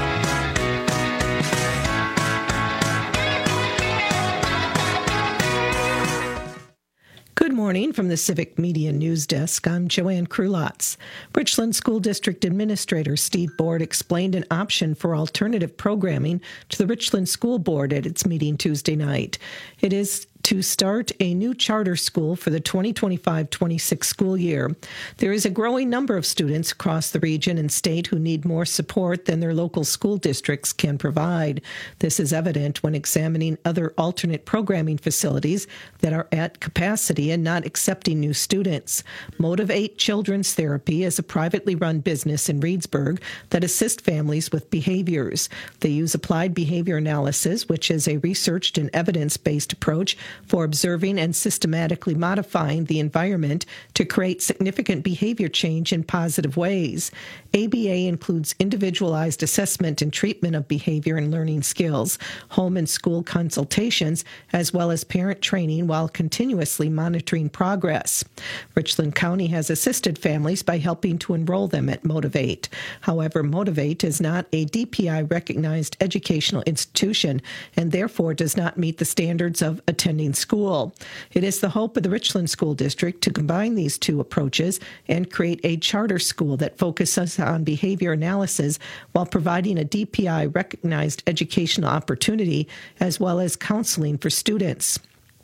Good morning from the Civic Media News Desk. I'm Joanne Krulotz. Richland School District Administrator Steve Board explained an option for alternative programming to the Richland School Board at its meeting Tuesday night. It is to start a new charter school for the 2025-26 school year. There is a growing number of students across the region and state who need more support than their local school districts can provide. This is evident when examining other alternate programming facilities that are at capacity and not accepting new students. Motivate Children's Therapy is a privately run business in Reedsburg that assists families with behaviors. They use applied behavior analysis, which is a researched and evidence-based approach for observing and systematically modifying the environment to create significant behavior change in positive ways. ABA includes individualized assessment and treatment of behavior and learning skills, home and school consultations, as well as parent training while continuously monitoring progress. Richland County has assisted families by helping to enroll them at Motivate. However, Motivate is not a DPI-recognized educational institution and therefore does not meet the standards of attending school. It is the hope of the Richland School District to combine these two approaches and create a charter school that focuses on behavior analysis while providing a DPI-recognized educational opportunity as well as counseling for students.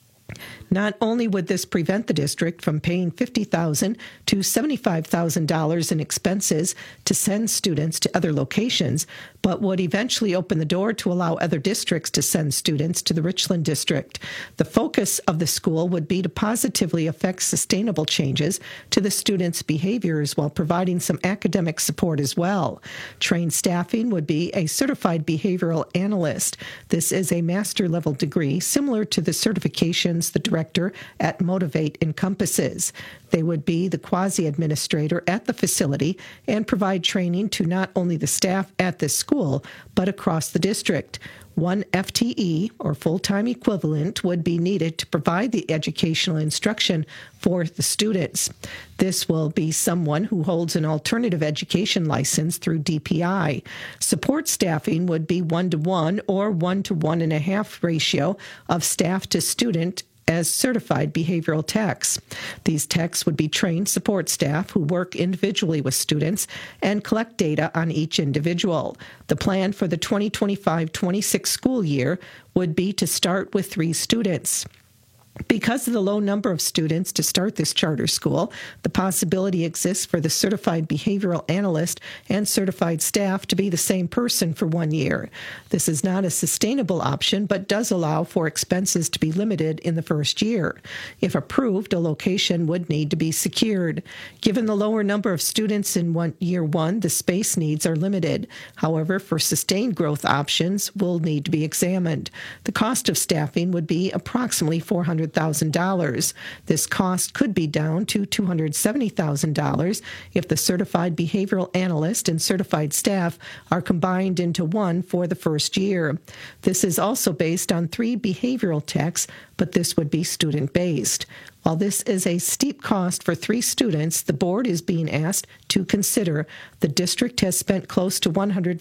Not only would this prevent the district from paying $50,000 to $75,000 in expenses to send students to other locations, but would eventually open the door to allow other districts to send students to the Richland district. The focus of the school would be to positively affect sustainable changes to the students' behaviors while providing some academic support as well. Trained staffing would be a certified behavioral analyst. This is a master-level degree similar to the certifications the director at Motivate encompasses. They would be the quasi-administrator at the facility and provide training to not only the staff at this school, but across the district. One FTE, or full-time equivalent, would be needed to provide the educational instruction for the students. This will be someone who holds an alternative education license through DPI. Support staffing would be 1-to-1 or 1 to 1.5 ratio of staff to student as certified behavioral techs. These techs would be trained support staff who work individually with students and collect data on each individual. The plan for the 2025-26 school year would be to start with 3 students. Because of the low number of students to start this charter school, the possibility exists for the certified behavioral analyst and certified staff to be the same person for 1 year. This is not a sustainable option, but does allow for expenses to be limited in the first year. If approved, a location would need to be secured. Given the lower number of students in year one, the space needs are limited. However, for sustained growth options will need to be examined. The cost of staffing would be approximately $400,000. This cost could be down to $270,000 if the certified behavioral analyst and certified staff are combined into one for the first year. This is also based on 3 behavioral techs, but this would be student-based. While this is a steep cost for 3 students, the board is being asked to consider. The district has spent close to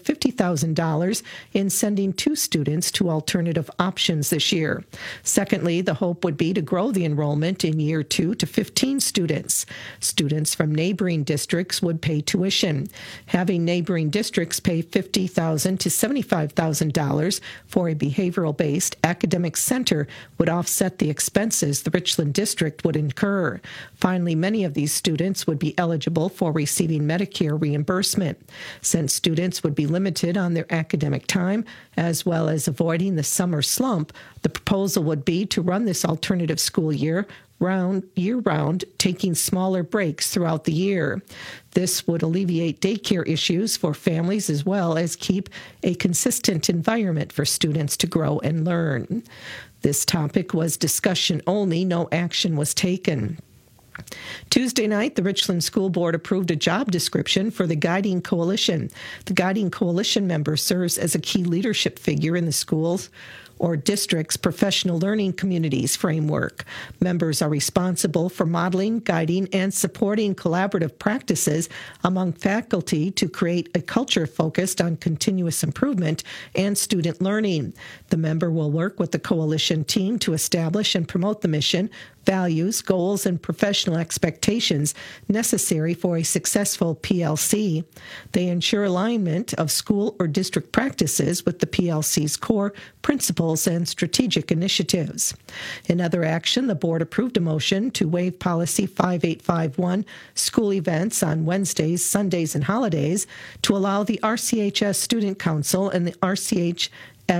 $150,000 in sending 2 students to alternative options this year. Secondly, the hope would be to grow the enrollment in year 2 to 15 students. Students from neighboring districts would pay tuition. Having neighboring districts pay $50,000 to $75,000 for a behavioral-based academic center would offset the expenses the Richland district would incur. Finally, many of these students would be eligible for receiving Medicare reimbursement. Since students would be limited on their academic time, as well as avoiding the summer slump, the proposal would be to run this alternative school year-round, taking smaller breaks throughout the year. This would alleviate daycare issues for families as well as keep a consistent environment for students to grow and learn. This topic was discussion only. No action was taken. Tuesday night, the Richland School Board approved a job description for the Guiding Coalition. The Guiding Coalition member serves as a key leadership figure in the schools or district's professional learning communities framework. Members are responsible for modeling, guiding, and supporting collaborative practices among faculty to create a culture focused on continuous improvement and student learning. The member will work with the coalition team to establish and promote the mission, values, goals, and professional expectations necessary for a successful PLC. They ensure alignment of school or district practices with the PLC's core principles and strategic initiatives. In other action, the board approved a motion to waive policy 5851, school events on Wednesdays, Sundays, and holidays, to allow the RCHS Student Council and the RCHS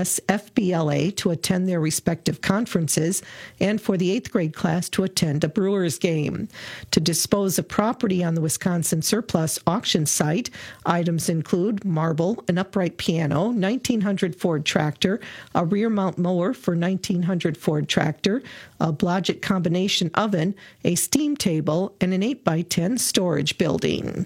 FBLA to attend their respective conferences and for the 8th grade class to attend a Brewers game. To dispose of property on the Wisconsin Surplus auction site, items include marble, an upright piano, 1900 Ford tractor, a rear mount mower for 1900 Ford tractor, a Blodgett combination oven, a steam table, and an 8x10 storage building.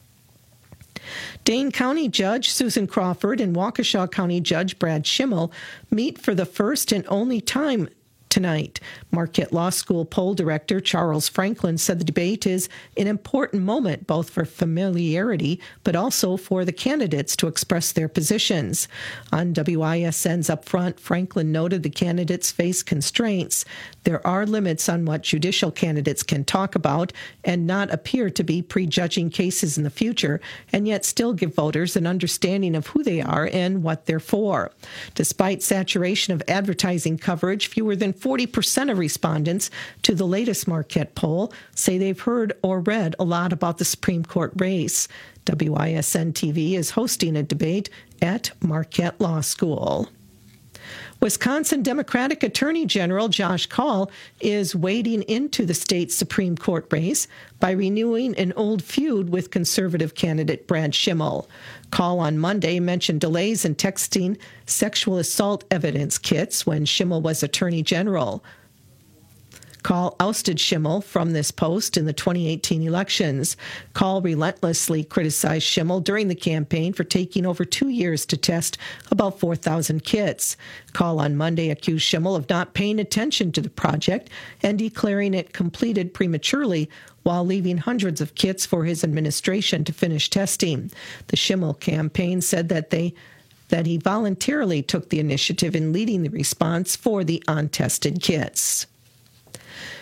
Dane County Judge Susan Crawford and Waukesha County Judge Brad Schimmel meet for the first and only time tonight. Marquette Law School poll director Charles Franklin said the debate is an important moment both for familiarity but also for the candidates to express their positions. On WISN's Upfront, Franklin noted the candidates face constraints. There are limits on what judicial candidates can talk about and not appear to be prejudging cases in the future, and yet still give voters an understanding of who they are and what they're for. Despite saturation of advertising coverage, fewer than 40% of respondents to the latest Marquette poll say they've heard or read a lot about the Supreme Court race. WISN TV is hosting a debate at Marquette Law School. Wisconsin Democratic Attorney General Josh Kaul is wading into the state Supreme Court race by renewing an old feud with conservative candidate Brad Schimmel. Kaul on Monday mentioned delays in texting sexual assault evidence kits when Schimmel was Attorney General. Kaul ousted Schimmel from this post in the 2018 elections. Kaul relentlessly criticized Schimmel during the campaign for taking over 2 years to test about 4,000 kits. Kaul on Monday accused Schimmel of not paying attention to the project and declaring it completed prematurely while leaving hundreds of kits for his administration to finish testing. The Schimmel campaign said that he voluntarily took the initiative in leading the response for the untested kits.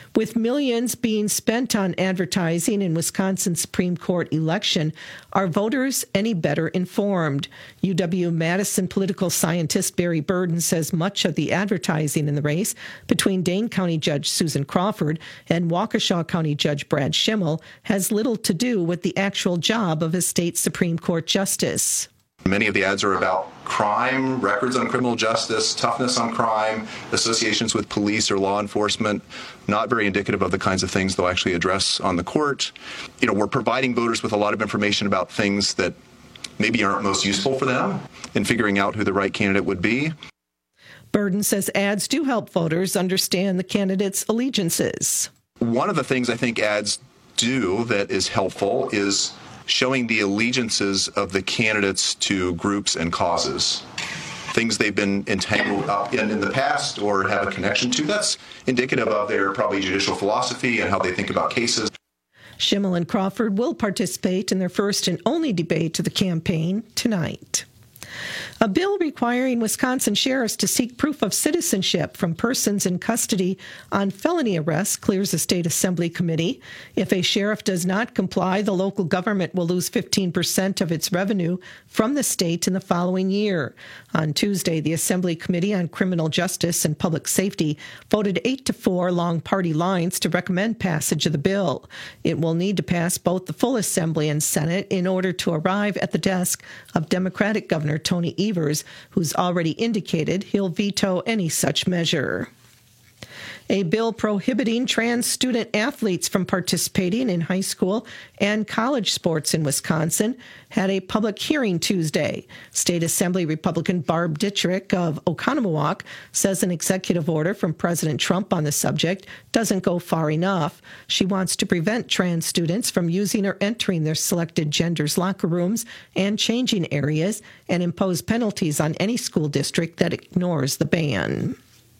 With millions being spent on advertising in Wisconsin's Supreme Court election, are voters any better informed? UW-Madison political scientist Barry Burden says much of the advertising in the race between Dane County Judge Susan Crawford and Waukesha County Judge Brad Schimmel has little to do with the actual job of a state Supreme Court justice. Many of the ads are about crime, records on criminal justice, toughness on crime, associations with police or law enforcement, not very indicative of the kinds of things they'll actually address on the court. We're providing voters with a lot of information about things that maybe aren't most useful for them in figuring out who the right candidate would be. Burden says ads do help voters understand the candidates' allegiances. One of the things I think ads do that is helpful is showing the allegiances of the candidates to groups and causes, things they've been entangled up in the past or have a connection to. That's indicative of their probably judicial philosophy and how they think about cases. Schimmel and Crawford will participate in their first and only debate of the campaign tonight. A bill requiring Wisconsin sheriffs to seek proof of citizenship from persons in custody on felony arrests clears the State Assembly Committee. If a sheriff does not comply, the local government will lose 15% of its revenue from the state in the following year. On Tuesday, the Assembly Committee on Criminal Justice and Public Safety voted 8-4 along party lines to recommend passage of the bill. It will need to pass both the full Assembly and Senate in order to arrive at the desk of Democratic Governor Tony Evers, who's already indicated he'll veto any such measure. A bill prohibiting trans student athletes from participating in high school and college sports in Wisconsin had a public hearing Tuesday. State Assembly Republican Barb Dittrich of Oconomowoc says an executive order from President Trump on the subject doesn't go far enough. She wants to prevent trans students from using or entering their selected gender's locker rooms and changing areas and impose penalties on any school district that ignores the ban.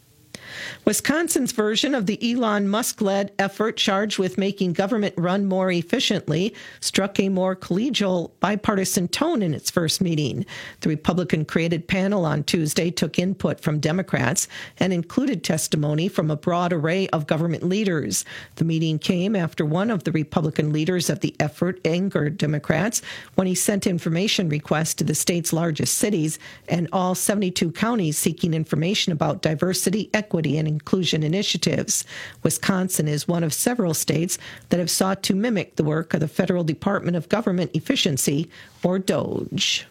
Wisconsin's version of the Elon Musk-led effort charged with making government run more efficiently struck a more collegial, bipartisan tone in its first meeting. The Republican-created panel on Tuesday took input from Democrats and included testimony from a broad array of government leaders. The meeting came after one of the Republican leaders of the effort angered Democrats when he sent information requests to the state's largest cities and all 72 counties seeking information about diversity, equity, and inclusion initiatives. Wisconsin is one of several states that have sought to mimic the work of the Federal Department of Government Efficiency, or DOGE.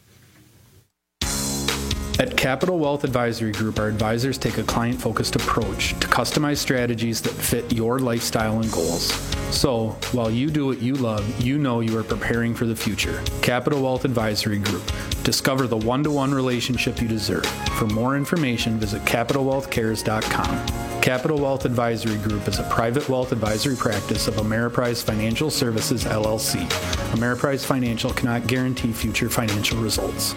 At Capital Wealth Advisory Group, our advisors take a client-focused approach to customize strategies that fit your lifestyle and goals. So, while you do what you love, you know you are preparing for the future. Capital Wealth Advisory Group. Discover the one-to-one relationship you deserve. For more information, visit CapitalWealthCares.com. Capital Wealth Advisory Group is a private wealth advisory practice of Ameriprise Financial Services, LLC. Ameriprise Financial cannot guarantee future financial results.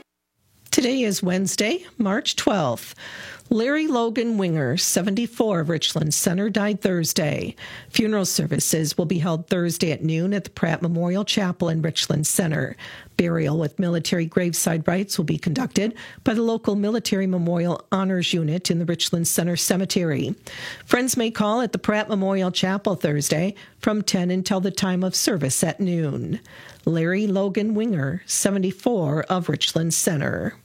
Today is Wednesday, March 12th. Larry Logan Winger, 74, of Richland Center, died Thursday. Funeral services will be held Thursday at noon at the Pratt Memorial Chapel in Richland Center. Burial with military graveside rites will be conducted by the local Military Memorial Honors Unit in the Richland Center Cemetery. Friends may call at the Pratt Memorial Chapel Thursday from 10 until the time of service at noon. Larry Logan Winger, 74, of Richland Center.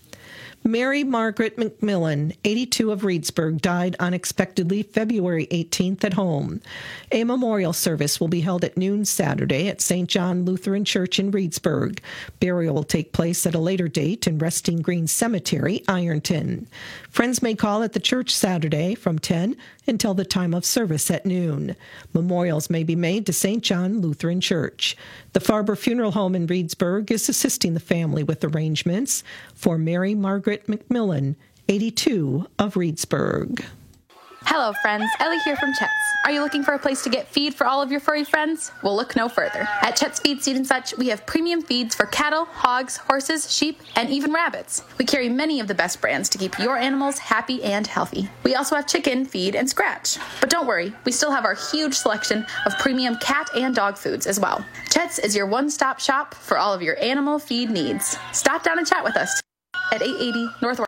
Mary Margaret McMillan, 82, of Reedsburg, died unexpectedly February 18th at home. A memorial service will be held at noon Saturday at St. John Lutheran Church in Reedsburg. Burial will take place at a later date in Resting Green Cemetery, Ironton. Friends may call at the church Saturday from 10 until the time of service at noon. Memorials may be made to St. John Lutheran Church. The Farber Funeral Home in Reedsburg is assisting the family with arrangements for Mary Margaret McMillan, 82, of Reedsburg. Hello, friends. Ellie here from Chet's. Are you looking for a place to get feed for all of your furry friends? Well, look no further. At Chet's Feed, Seed, and Such, we have premium feeds for cattle, hogs, horses, sheep, and even rabbits. We carry many of the best brands to keep your animals happy and healthy. We also have chicken, feed, and scratch. But don't worry, we still have our huge selection of premium cat and dog foods as well. Chet's is your one-stop shop for all of your animal feed needs. Stop down and chat with us at 880 North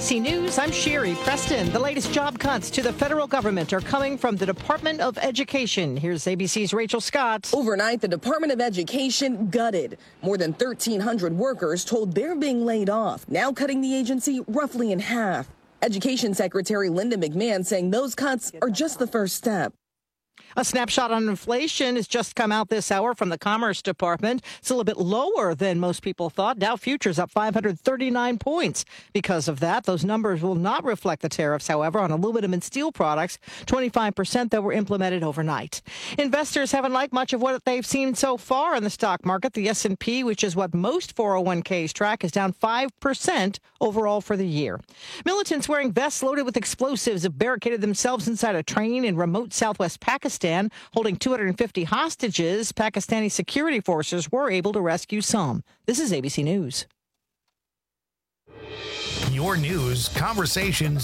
ABC News, I'm Sherry Preston. The latest job cuts to the federal government are coming from the Department of Education. Here's ABC's Rachel Scott. Overnight, the Department of Education gutted. More than 1,300 workers told they're being laid off, now cutting the agency roughly in half. Education Secretary Linda McMahon saying those cuts are just the first step. A snapshot on inflation has just come out this hour from the Commerce Department. It's a little bit lower than most people thought. Dow futures up 539 points. Because of that, those numbers will not reflect the tariffs, however, on aluminum and steel products, 25% that were implemented overnight. Investors haven't liked much of what they've seen so far in the stock market. The S&P, which is what most 401ks track, is down 5% overall for the year. Militants wearing vests loaded with explosives have barricaded themselves inside a train in remote southwest Pakistan, holding 250 hostages. Pakistani security forces were able to rescue some. This is ABC News. Your news, conversations,